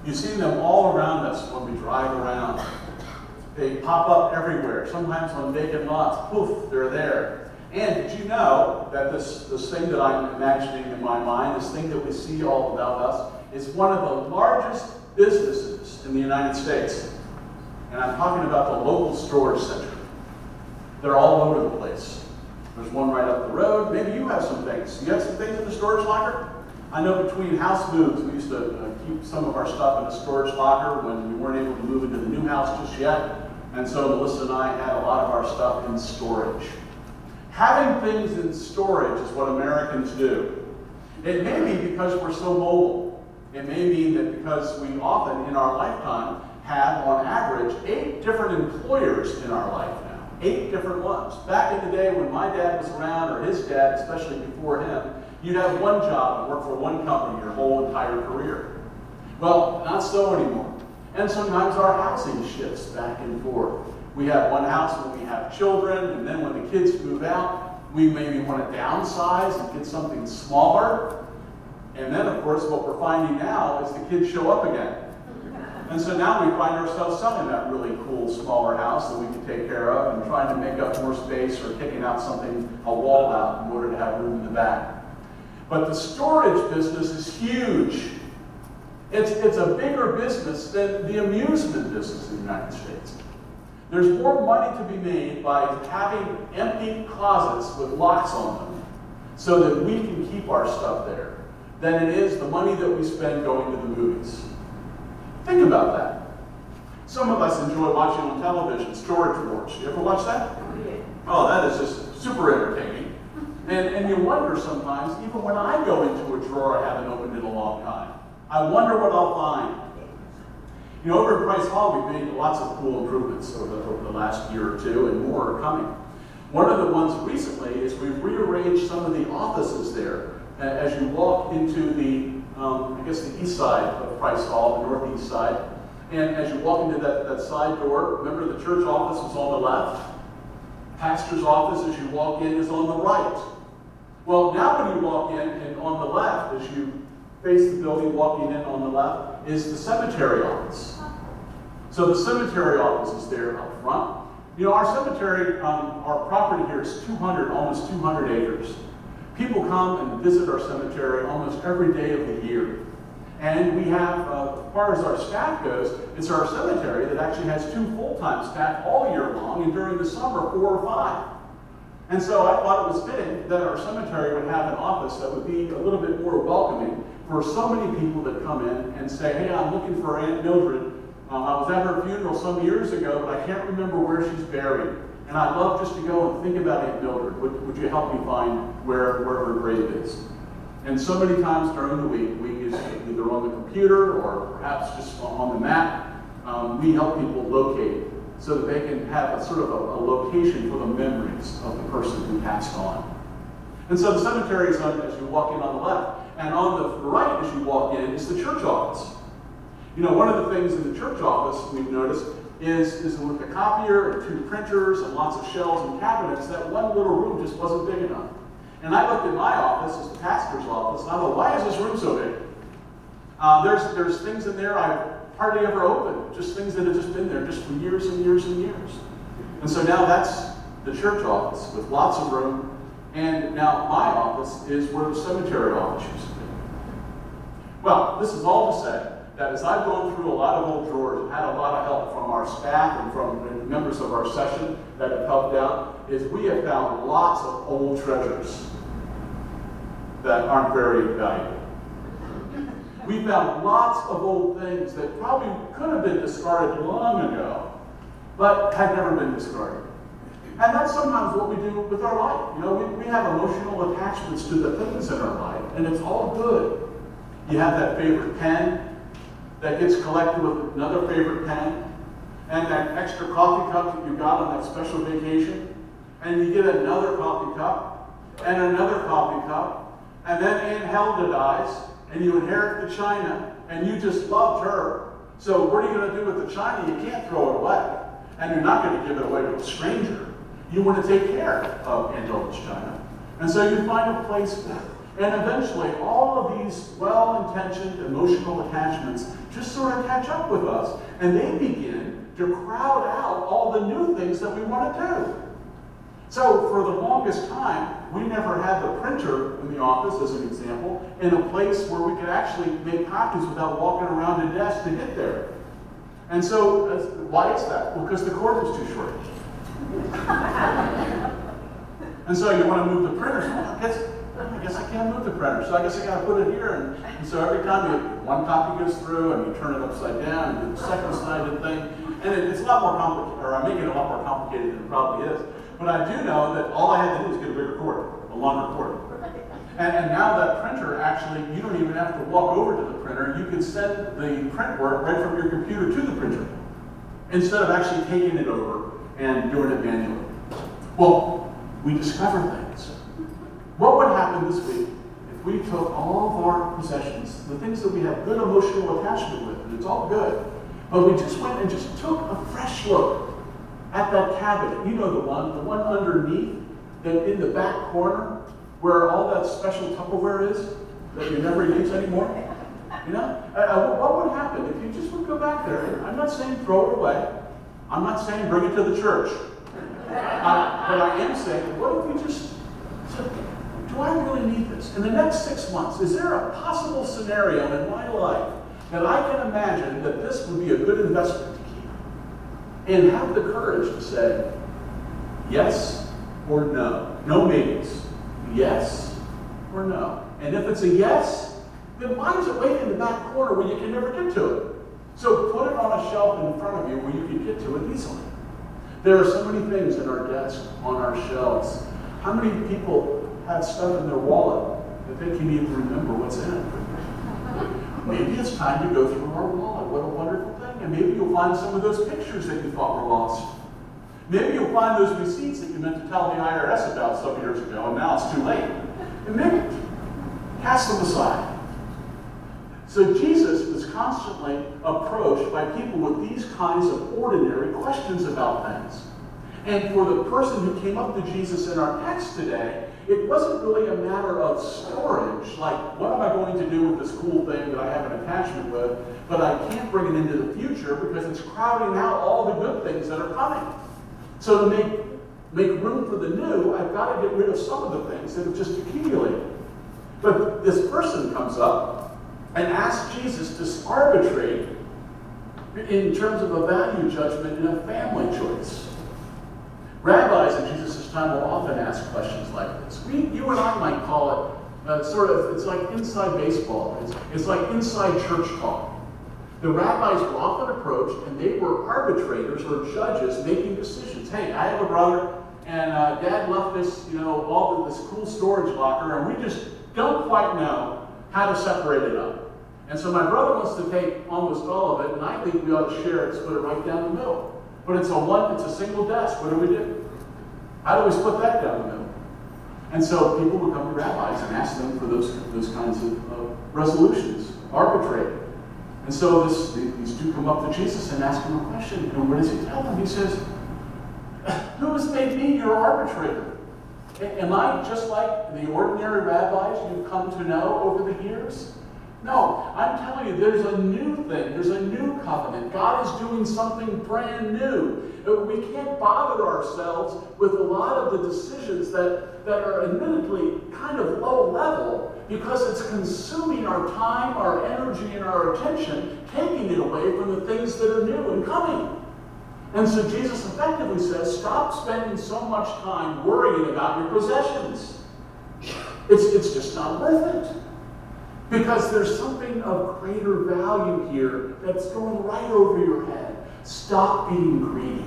You see them all around us when we drive around. They pop up everywhere, sometimes on vacant lots. Poof, they're there. And did you know that this thing that I'm imagining in my mind, this thing that we see all about us, is one of the largest businesses in the United States. And I'm talking about the local storage center. They're all over the place. There's one right up the road. Maybe you have some things. You have some things in the storage locker? I know between house moves, we used to keep some of our stuff in a storage locker when we weren't able to move into the new house just yet. And so Melissa and I had a lot of our stuff in storage. Having things in storage is what Americans do. It may be because we're so mobile. It may mean that because we often in our lifetime have, on average, 8 different employers in our life now. 8 different ones. Back in the day when my dad was around, or his dad, especially before him, you'd have one job and work for one company your whole entire career. Well, not so anymore. And sometimes our housing shifts back and forth. We have one house when we have children, and then when the kids move out, we maybe want to downsize and get something smaller. And then, of course, what we're finding now is the kids show up again. And so now we find ourselves selling that really cool, smaller house that we can take care of and trying to make up more space or kicking out something, a wall out, in order to have room in the back. But the storage business is huge. It's a bigger business than the amusement business in the United States. There's more money to be made by having empty closets with locks on them so that we can keep our stuff there than it is the money that we spend going to the movies. Think about that. Some of us enjoy watching on television Storage Wars. You ever watch that? Oh, that is just super entertaining. And you wonder sometimes, even when I go into a drawer I haven't opened in a long time, I wonder what I'll find. You know, over at Price Hall, we've made lots of cool improvements over the last year or two, and more are coming. One of the ones recently is we've rearranged some of the offices there as you walk into the, I guess the east side of Price Hall, the northeast side. And as you walk into that side door, remember the church office was on the left? Pastor's office, as you walk in, is on the right. Well, now when you walk in, and on the left, as you face the building, walking in on the left, is the cemetery office. So the cemetery office is there up front. You know, our cemetery, our property here is almost 200 acres. People come and visit our cemetery almost every day of the year. And we have, as far as our staff goes, it's our cemetery that actually has 2 full-time staff all year long, and during the summer, 4 or 5. And so I thought it was fitting that our cemetery would have an office that would be a little bit more welcoming for so many people that come in and say, hey, I'm looking for Aunt Mildred. I was at her funeral some years ago, but I can't remember where she's buried. And I'd love just to go and think about Aunt Mildred. Would you help me find where her grave is? And so many times during the week, we use either on the computer or perhaps just on the map, we help people locate so that they can have a sort of a location for the memories of the person who passed on. And so the cemetery is as you walk in on the left. And on the right, as you walk in, is the church office. You know, one of the things in the church office we've noticed is with the copier and 2 printers and lots of shelves and cabinets, that one little room just wasn't big enough. And I looked at my office as the pastor's office, and I thought, why is this room so big? There's things in there I've hardly ever opened, just things that have just been there just for years and years and years. And so now that's the church office with lots of room, and now my office is where the cemetery office used to be. Well, this is all to say that as I've gone through a lot of old drawers and had a lot of help from our staff and from members of our session that have helped out, is we have found lots of old treasures that aren't very valuable. We found lots of old things that probably could have been discarded long ago, but had never been discarded. And that's sometimes what we do with our life. You know, we have emotional attachments to the things in our life, and it's all good. You have that favorite pen that gets collected with another favorite pen, and that extra coffee cup that you got on that special vacation, and you get another coffee cup, and another coffee cup, and then Aunt Helga dies, and you inherit the china, and you just loved her. So what are you going to do with the china? You can't throw it away, and you're not going to give it away to a stranger. You want to take care of Aunt Helga's china. And so you find a place for it. And eventually, all of these well-intended well-intentioned emotional attachments just sort of catch up with us, and they begin to crowd out all the new things that we want to do. So for the longest time, we never had the printer in the office, as an example, in a place where we could actually make copies without walking around a desk to get there. And so, why is that? Well, because the cord is too short. And so you want to move the printer. So I guess I can't move the printer. So I guess I got to put it here. And so every time one copy goes through, and you turn it upside down, and do the second sided thing. And it's a lot more complicated, or I'm making it a lot more complicated than it probably is. But I do know that all I had to do was get a bigger cord, a longer cord. And now that printer, actually, you don't even have to walk over to the printer. You can send the print work right from your computer to the printer, instead of actually taking it over and doing it manually. Well, we discover things. What would happen this week if we took all of our possessions, the things that we have good emotional attachment with, and it's all good, but we just went and just took a fresh look at that cabinet. You know the one underneath, in the back corner, where all that special Tupperware is that you never use anymore? You know? What would happen if you just would go back there? I'm not saying throw it away. I'm not saying bring it to the church. But I am saying, what if we just said, do I really need this? In the next 6 months, is there a possible scenario in my life that I can imagine that this would be a good investment to keep? And have the courage to say, yes or no. No maybes. Yes or no. And if it's a yes, then why is it waiting in the back corner where you can never get to it? So put it on a shelf in front of you where you can get to it easily. There are so many things in our desk, on our shelves. How many people have stuff in their wallet that they can't even remember what's in it? Maybe it's time to go through our wallet. What a wonderful thing. And maybe you'll find some of those pictures that you thought were lost. Maybe you'll find those receipts that you meant to tell the IRS about some years ago, and now it's too late. And maybe cast them aside. So Jesus was constantly approached by people with these kinds of ordinary questions about things. And for the person who came up to Jesus in our text today, it wasn't really a matter of storage, like, what am I going to do with this cool thing that I have an attachment with, but I can't bring it into the future because it's crowding out all the good things that are coming. So to make room for the new, I've got to get rid of some of the things that have just accumulated. But this person comes up and asks Jesus to arbitrate in terms of a value judgment in a family choice. Rabbis in Jesus' time will often ask questions like this. You and I might call it it's like inside baseball. It's like inside church talk. The rabbis were often approached, and they were arbitrators or judges making decisions. Hey, I have a brother, and Dad left this, all of this cool storage locker, and we just don't quite know how to separate it up. And so my brother wants to take almost all of it, and I think we ought to share it, split it right down the middle. But it's a single desk. What do? How do we split that down the middle? And so people would come to rabbis and ask them for those kinds of resolutions, arbitrate. And so these two come up to Jesus and ask him a question. And what does he tell them? He says, who has made me your arbitrator? Am I just like the ordinary rabbis you've come to know over the years? No, I'm telling you, there's a new thing. There's a new covenant. God is doing something brand new. We can't bother ourselves with a lot of the decisions that are admittedly kind of low level because it's consuming our time, our energy, and our attention, taking it away from the things that are new and coming. And so Jesus effectively says, stop spending so much time worrying about your possessions. It's just not worth it. Because there's something of greater value here that's going right over your head. Stop being greedy.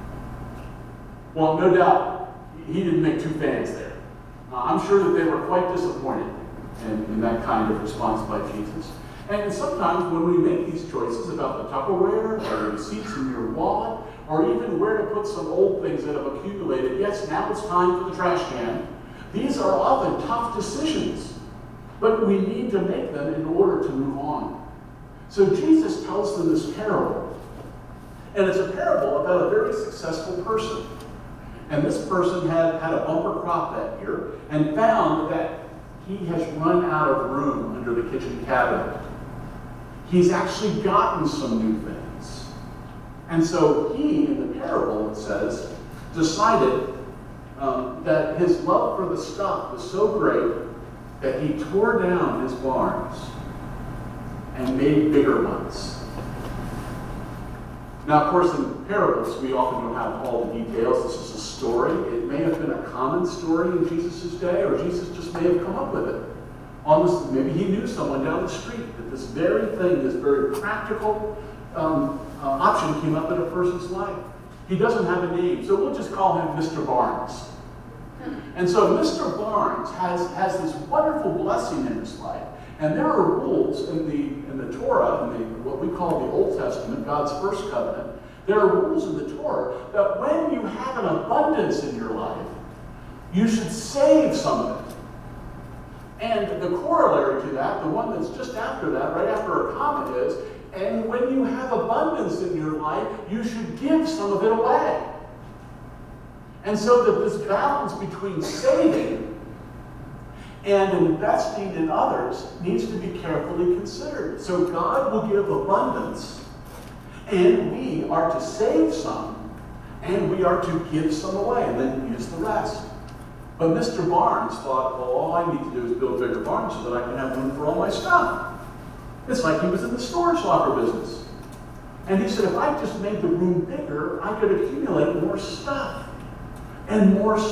Well, no doubt, he didn't make two fans there. I'm sure that they were quite disappointed in that kind of response by Jesus. And sometimes when we make these choices about the Tupperware, or receipts in your wallet, or even where to put some old things that have accumulated, yes, now it's time for the trash can. These are often tough decisions. But we need to make them in order to move on. So Jesus tells them this parable. And it's a parable about a very successful person. And this person had a bumper crop that year and found that he has run out of room under the kitchen cabinet. He's actually gotten some new things. And so he, in the parable, it says, decided that his love for the stuff was so great that he tore down his barns and made bigger ones. Now, of course, in parables, we often don't have all the details. This is a story. It may have been a common story in Jesus' day, or Jesus just may have come up with it. Almost, maybe he knew someone down the street that this very thing, this very practical option came up in a person's life. He doesn't have a name, so we'll just call him Mr. Barnes. And so Mr. Barnes has this wonderful blessing in his life. And there are rules in the Torah, in what we call the Old Testament, God's first covenant. There are rules in the Torah that when you have an abundance in your life, you should save some of it. And the corollary to that, the one that's just after that, right after a comma, is, and when you have abundance in your life, you should give some of it away. And so that this balance between saving and investing in others needs to be carefully considered. So God will give abundance, and we are to save some, and we are to give some away, and then use the rest. But Mr. Barnes thought, well, all I need to do is build bigger barns so that I can have room for all my stuff. It's like he was in the storage locker business. And he said, if I just made the room bigger, I could accumulate more stuff, and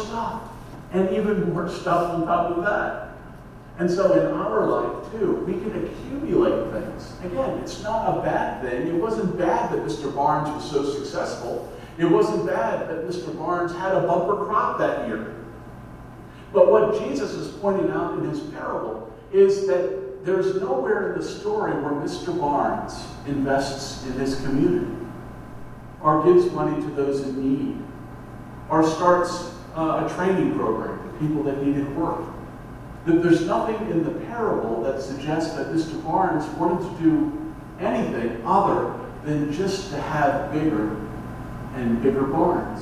even more stuff on top of that. And so in our life, too, we can accumulate things. Again, it's not a bad thing. It wasn't bad that Mr. Barnes was so successful. It wasn't bad that Mr. Barnes had a bumper crop that year. But what Jesus is pointing out in his parable is that there's nowhere in the story where Mr. Barnes invests in his community, or gives money to those in need, or starts a training program for people that needed work. There's nothing in the parable that suggests that Mr. Barnes wanted to do anything other than just to have bigger and bigger barns.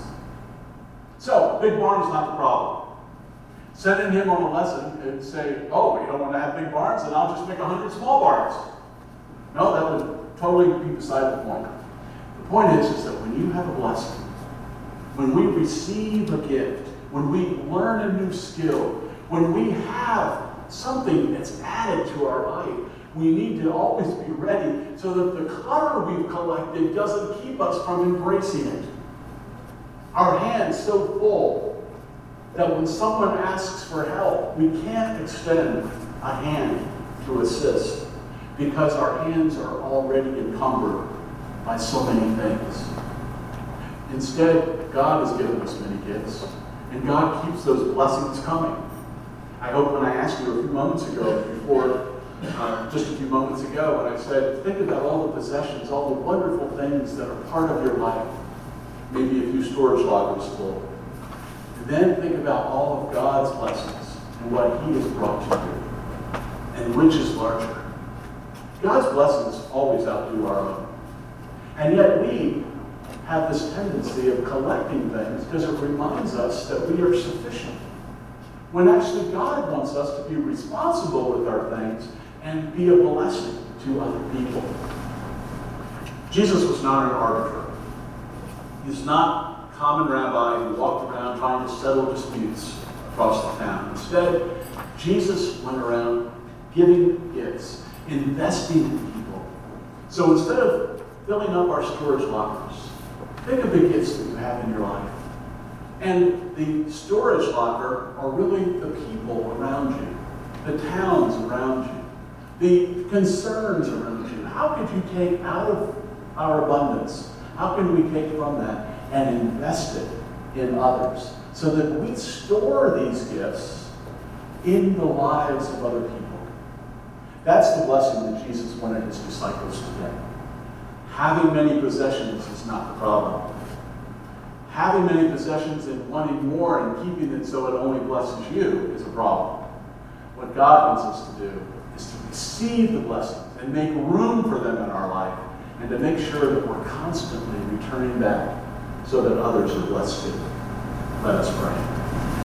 So, big barn is not the problem. Sending him on a lesson and say, oh, you don't want to have big barns, then I'll just make 100 small barns. No, that would totally be beside the point. The point is that when you have a blessing, when we receive a gift, when we learn a new skill, when we have something that's added to our life, we need to always be ready so that the clutter we've collected doesn't keep us from embracing it. Our hands so full that when someone asks for help, we can't extend a hand to assist because our hands are already encumbered by so many things. Instead, God has given us many gifts, and God keeps those blessings coming. I hope when I asked you a few moments ago, just a few moments ago, when I said, think about all the possessions, all the wonderful things that are part of your life, maybe a few storage lockers full. And then think about all of God's blessings and what He has brought to you, and which is larger. God's blessings always outdo our own. And yet we have this tendency of collecting things because it reminds us that we are sufficient. When actually God wants us to be responsible with our things and be a blessing to other people. Jesus was not an arbiter. He's not a common rabbi who walked around trying to settle disputes across the town. Instead, Jesus went around giving gifts, investing in people. So instead of filling up our storage lockers, think of the gifts that you have in your life. And the storage locker are really the people around you, the towns around you, the concerns around you. How could you take out of our abundance? How can we take from that and invest it in others so that we store these gifts in the lives of other people? That's the blessing that Jesus wanted his disciples to get. Having many possessions is not the problem. Having many possessions and wanting more and keeping it so it only blesses you is a problem. What God wants us to do is to receive the blessings and make room for them in our life and to make sure that we're constantly returning back so that others are blessed too. Let us pray.